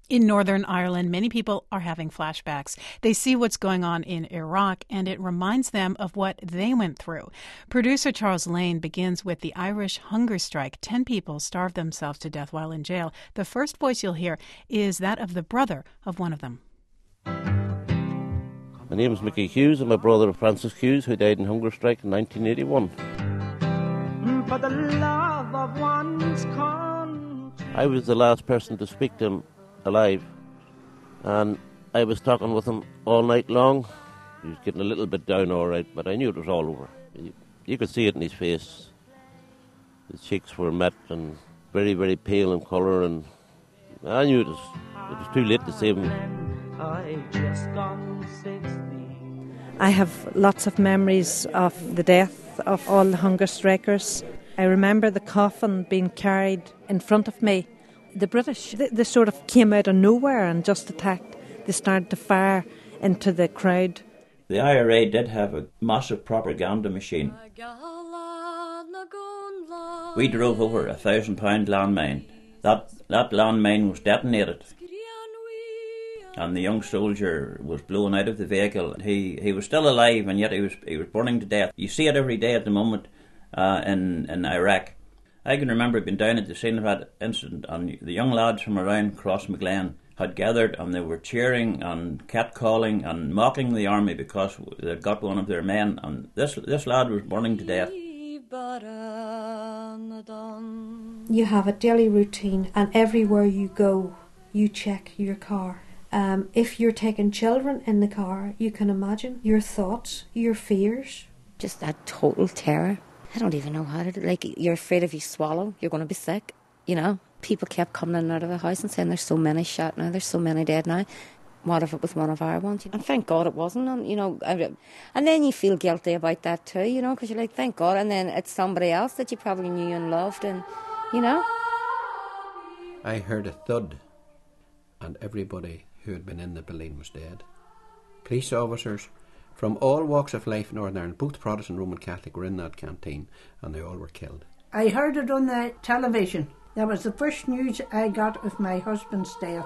In Northern Ireland, many people are having flashbacks. They see what's going on in Iraq, and it reminds them of what they went through. Producer Charles Lane begins with the Irish hunger strike. 10 people starved themselves to death while in jail. The first voice you'll hear is that of the brother of one of them. My name is Mickey Hughes. I'm a brother of Francis Hughes, who died in hunger strike in 1981. For the love of one's country. I was the last person to speak to him alive, and I was talking with him all night long. He was getting a little bit down all right, but I knew it was all over. You could see it in his face. His cheeks were met and very, very pale in colour, and I knew it was too late to save him. I have lots of memories of the death of all the hunger strikers. I remember the coffin being carried in front of me. The British, they sort of came out of nowhere and just attacked. They started to fire into the crowd. The IRA did have a massive propaganda machine. We drove over a 1,000-pound landmine. That landmine was detonated, and the young soldier was blown out of the vehicle. He was still alive, and yet he was burning to death. You see it every day at the moment in Iraq. I can remember being down at the scene of that incident, and the young lads from around Crossmaglen had gathered, and they were cheering and catcalling and mocking the army because they'd got one of their men, and this lad was burning to death. You have a daily routine, and everywhere you go, you check your car. If you're taking children in the car, you can imagine your thoughts, your fears. Just that total terror. I don't even know how to, you're afraid if you swallow, you're going to be sick, you know. People kept coming in and out of the house and saying there's so many shot now, there's so many dead now. What if it was one of our ones? And thank God it wasn't, and then you feel guilty about that too, because you're like, thank God, and then it's somebody else that you probably knew and loved, and, I heard a thud, and everybody who had been in the building was dead. Police officers from all walks of life in Northern Ireland, both Protestant and Roman Catholic, were in that canteen, and they all were killed. I heard it on the television. That was the first news I got of my husband's death.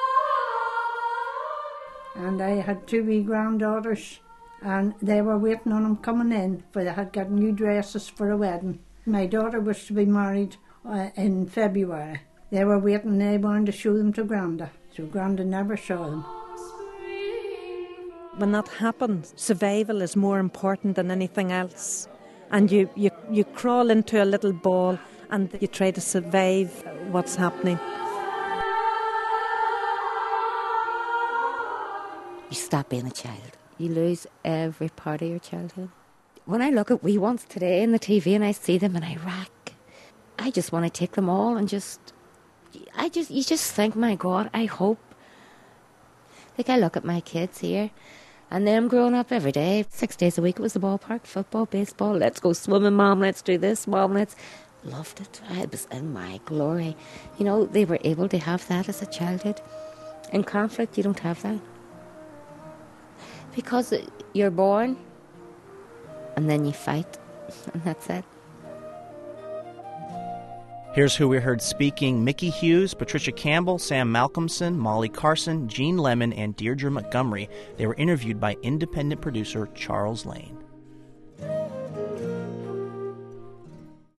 And I had 2 wee granddaughters, and they were waiting on him coming in, for they had got new dresses for a wedding. My daughter was to be married in February. They were waiting, they wanted to show them to Granda, so Granda never saw them. When that happens, survival is more important than anything else. And you crawl into a little ball and you try to survive what's happening. You stop being a child. You lose every part of your childhood. When I look at wee ones today on the TV and I see them in Iraq, I just want to take them all and you just think, my God, I hope. I look at my kids here, and then I'm growing up every day. 6 days a week it was the ballpark, football, baseball. Let's go swimming, Mom, let's do this, Mom, loved it. I was in my glory. They were able to have that as a childhood. In conflict, you don't have that. Because you're born, and then you fight, and that's it. Here's who we heard speaking: Mickey Hughes, Patricia Campbell, Sam Malcolmson, Molly Carson, Jean Lemon, and Deirdre Montgomery. They were interviewed by independent producer Charles Lane.